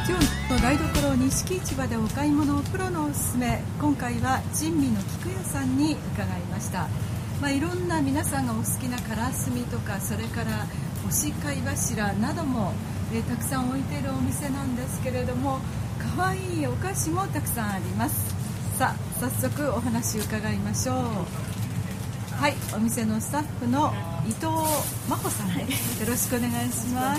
今日の台所錦市場でお買い物プロのおすすめ、今回は珍味の菊屋さんに伺いました。いろんな皆さんがお好きなからすみとか、それから干し貝柱なども、たくさん置いているお店なんですけれども、かわいいお菓子もたくさんあります。さあ早速お話伺いましょう。はい、お店のスタッフの伊藤真帆さん、よろしくお願いします。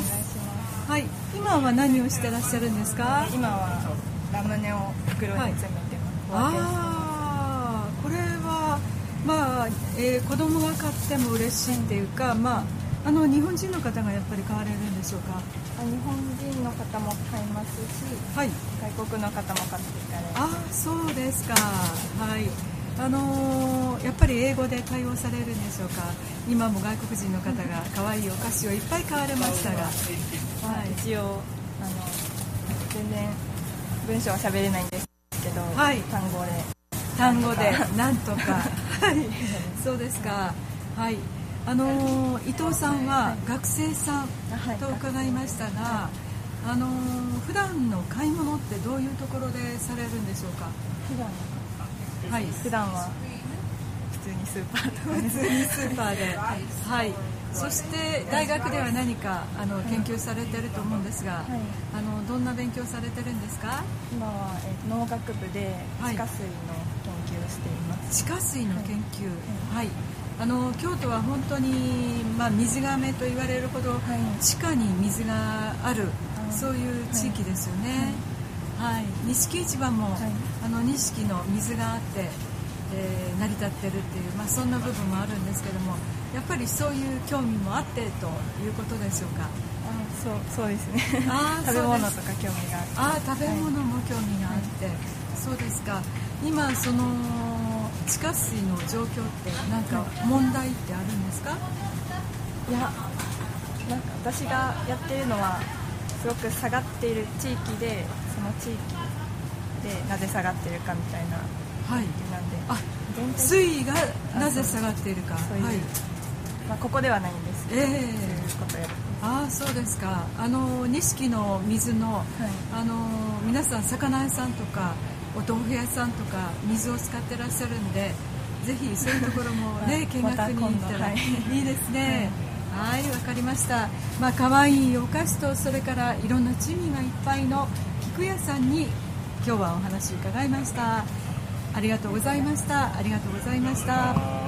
はい、今は何をしてらっしゃるんですか？ 今はラムネを袋に詰めてます。 これは、子供が買っても嬉しいっていうか、日本人の方がやっぱり買われるんでしょうか？ 日本人の方も買いますし、 はい、 外国の方も買っていかれる。 そうですか。はい、やっぱり英語で対応されるんでしょうか？今も外国人の方が可愛いお菓子をいっぱい買われましたが、 一応全然文章は喋れないんですけど、単語でなんとかはい、そうですか。はい、伊藤さんは学生さんと伺いましたが、普段の買い物ってどういうところでされるんでしょうか？ 普段は普通にスーパーではい、そして大学では何か研究されてると思うんですが、どんな勉強されてるんですか？ 今は、農学部で地下水の研究をしています。 地下水の研究、はい、京都は本当に、水がめと言われるほど、地下に水がある、そういう地域ですよね。錦市場も、錦の水があって、成り立ってるっていう、そんな部分もあるんですけども、やっぱりそういう興味もあってということでしょうか？ そうですね。食べ物とか興味があって。 食べ物も興味があって、そうですか。今その地下水の状況って何か問題ってあるんですか？ いや、なんか私がやってるのはすごく下がっている地域で、その地域でなぜ下がっているかみたいな研究なんで、 水位がなぜ下がっているか、 ここではないんですけど、そういうことをやる。 そうですか。錦の水の、皆さん魚屋さんとかお豆腐屋さんとか水を使ってらっしゃるんで、ぜひそういうところもね見学に行ったらいいですね。はい、わかりました。可愛いお菓子と、それからいろんな珍味がいっぱいの菊屋さんに今日はお話伺いました。ありがとうございました。ありがとうございました。